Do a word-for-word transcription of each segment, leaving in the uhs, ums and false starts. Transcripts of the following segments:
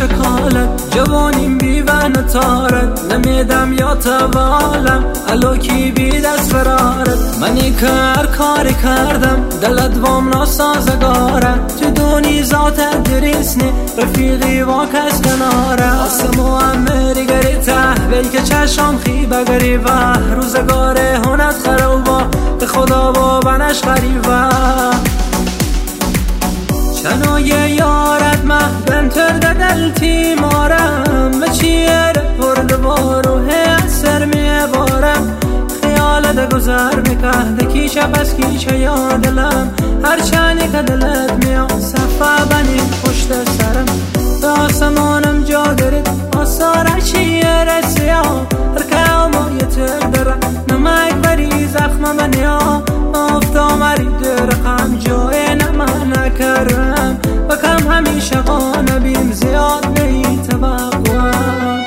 شکالت جوانیم بی و نتارت نمیدم یا توالم الوکی بی دست فرارت منی کار کاری کردم دلت وام ناسازگارت تو دونی ذات دریسنی رفیقی و کس کناره آسمو امری گری تحویل که چشم خیبه گریبه روزگاره هنت خروبا به خدا و بنش غریبه چنای یارت مهدن ترده دلتی مارم به چیر پرد بارو سر میبارم خیالت گذر میکهده کیشه بس کیشه یادلم هر چنی که دلت میاد صفه بنی پشت سرم به آسمانم جا گرید آثار چیر سیاه هر که امایت دره نمک بری زخم منیا افتا مرید رقم جای نمه نکرم و کم همیشه قانبیم زیاد نی توقعم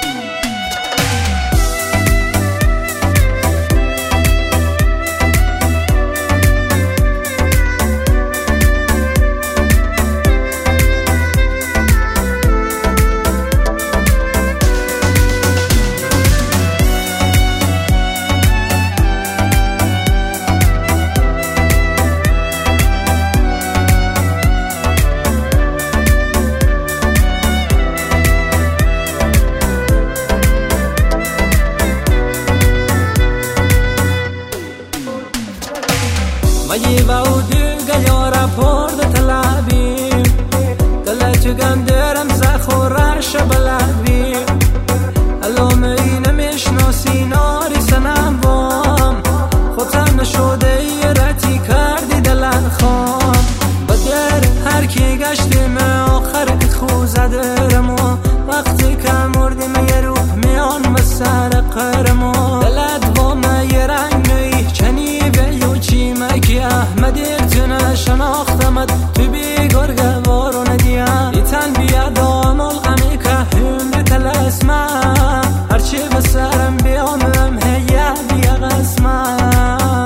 مجيبة ودقة يورا بورد تلابي دلت قندر امزخ ورش بلابي اللومين مش ناسي ناري سنم بام خودم نشده رتی کردی دلت خام بدر هر کی گشتیم آخر که خوزدرمو وقتی که مردیم یه روح میان به سر قرمو دلت با یه رنگ نی چنی بیو چی مکی احمدی اکتونه شناختمت تو بی گرگه بارو ندیم ایتن بیاد آمال غمی که هم بی تلسمه هرچی به سرم بیامم هیه بیا قسمت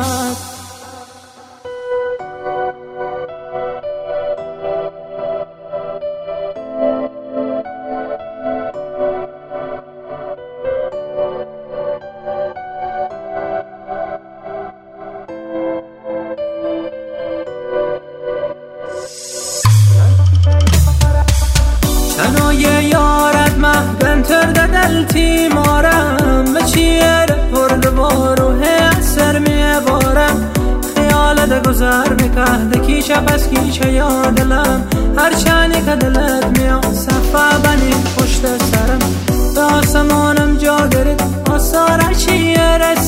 چنای یارت مهدن ترده دلتی مارم به چیر پرد بارو سر میبارم خیالت گذر میکهده کیشه بس کیشه یادلم هر چنی که دلت میاد صفه بنی پشت سرم به آسمانم جا گرید آثار چیر